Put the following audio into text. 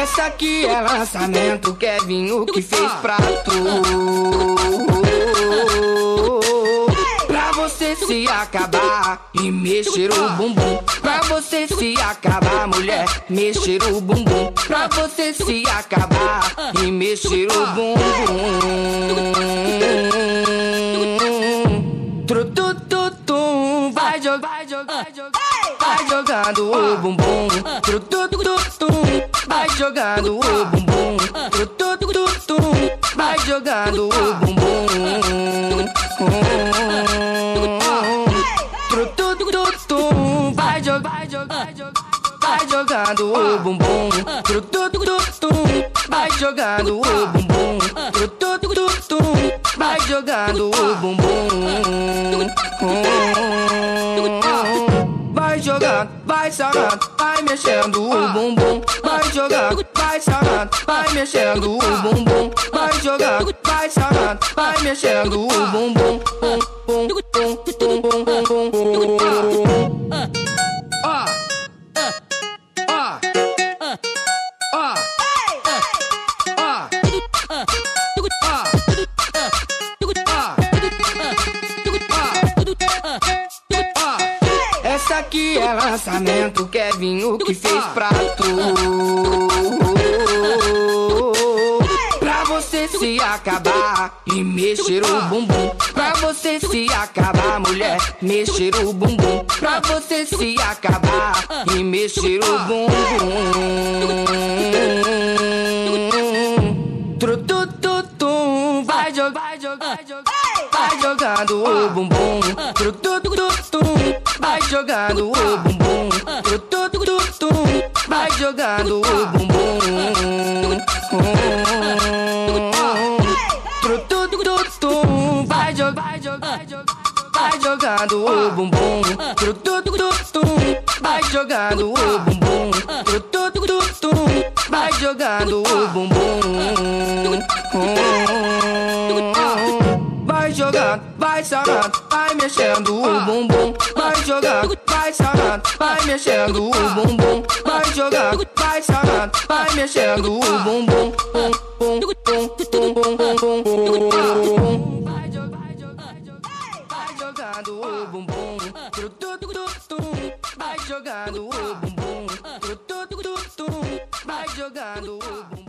Essa aqui é lançamento, Kevinho que fez pra tu. Pra você se acabar e mexer o bumbum. Pra você se acabar, mulher, mexer o bumbum. Pra você se acabar e mexer o bumbum. Trutututum, vai jogando o bumbum. Trutututum, vai jogando o bumbum. Trutututum, vai jogando o bumbum. Trutututum, vai jogando o bumbum. Trutututum, vai jogando o bumbum. Trutututum, vai jogando o bumbum. Vai jogando, vai sarando, vai mexendo o bumbum. Vai jogando, vai sarando, vai mexendo o bumbum. Vai jogando, vai sarando, vai mexendo o bumbum. Essa aqui é lançamento, Kevinho que fez pra tu. Pra você se acabar e mexer o bumbum. Pra você se acabar, mulher, mexer o bumbum. Pra você se acabar e mexer o bumbum. Trutututum, vai jogando o bumbum. Trutututum, vai jogando o bumbum. Trutututum, vai jogando o bumbum. Trutututum, vai jogando o bumbum. Trutututum, vai jogando o bumbum. Trutututum, vai jogando o bumbum. Vai jogando, vai sarando, vai mexendo o bumbum. Vai jogando, vai sarando, vai mexendo o bumbum. Vai jogando, vai sarando, vai mexendo o bumbum. Vai jogando o bumbum. Vai jogando o bumbum. Vai jogando o bumbum.